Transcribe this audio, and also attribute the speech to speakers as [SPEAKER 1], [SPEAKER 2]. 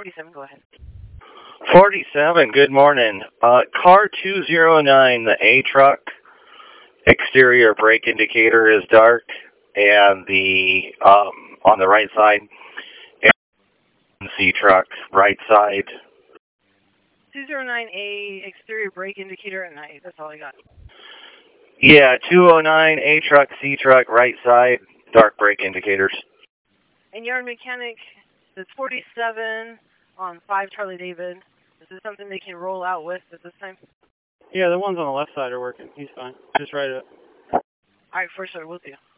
[SPEAKER 1] 47, go ahead.
[SPEAKER 2] 47, good morning. Car 209, the A truck, exterior brake indicator is dark, and the, on the right side, and C truck, right side.
[SPEAKER 1] 209A, exterior brake indicator at night. That's all I got.
[SPEAKER 2] Yeah, 209, A truck, C truck, right side, dark brake indicators.
[SPEAKER 1] And yard mechanic, it's 47 on 5 Charlie David. Is this something they can roll out with at this time?
[SPEAKER 3] Yeah, the ones on the left side are working. He's fine. Just write it up.
[SPEAKER 1] All right, for sure. We'll see you.